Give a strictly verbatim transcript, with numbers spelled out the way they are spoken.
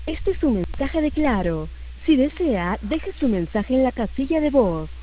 Este es un mensaje de Claro. Si desea, deje su mensaje en la casilla de voz.